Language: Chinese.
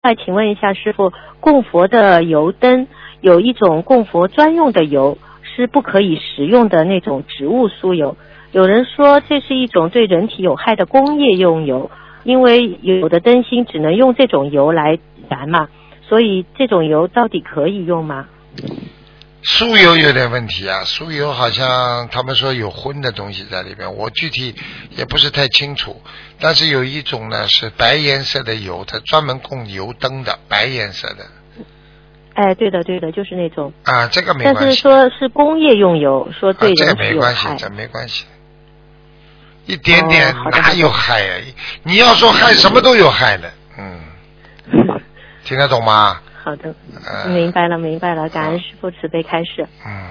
再请问一下师父，供佛的油灯有一种供佛专用的油，是不可以食用的那种植物酥油。有人说这是一种对人体有害的工业用油，因为有的灯芯只能用这种油来燃嘛，所以这种油到底可以用吗？ 酥油有点问题啊，酥油好像他们说有荤的东西在里边，我具体也不是太清楚。但是有一种呢是白颜色的油，它专门供油灯的，白颜色的。 哎，对的对的，就是那种啊，这个没关系。 但是说是工业用油，说对人体有害。 这个没关系，这没关系。一点点哪有害啊？你要说害，什么都有害的。听得懂吗？ 好的，明白了明白了，感恩师父慈悲开示。